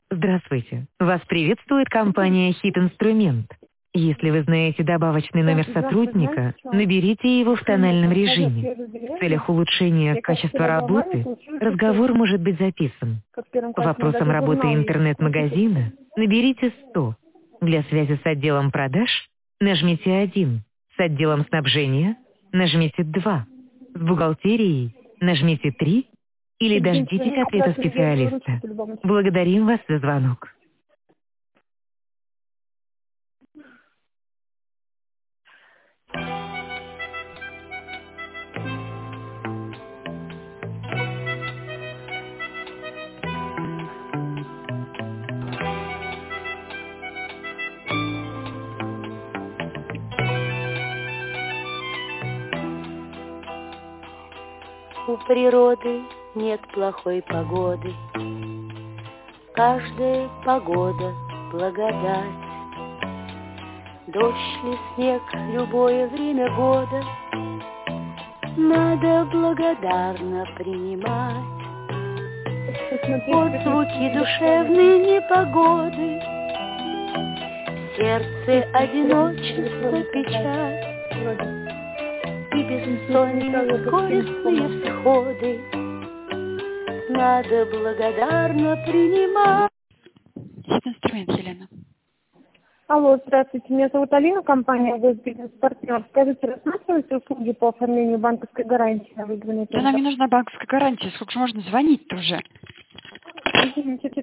Здравствуйте. Вас приветствует компания «Хит Инструмент». Если вы знаете добавочный номер сотрудника, наберите его в тональном режиме. В целях улучшения качества работы разговор может быть записан. По вопросам работы интернет-магазина наберите 100. Для связи с отделом продаж нажмите 1. С отделом снабжения нажмите 2. С бухгалтерией нажмите 3. Или дождитесь ответа специалиста. Благодарим вас за звонок. У природы нет плохой погоды, каждая погода — благодать. Дождь ли снег, любое время года надо благодарно принимать. Под звуки душевной непогоды в сердце одиночество, печаль и бессонные горестные всходы надо благодарно принимать. Инструмент, Елена. Алло, здравствуйте. Меня зовут Алина, компания «Бизнес-партнер». Скажите, рассматриваете услуги по оформлению банковской гарантии на выигранный Да нам не нужна банковская гарантия. Сколько же можно звонить-то уже? Извините,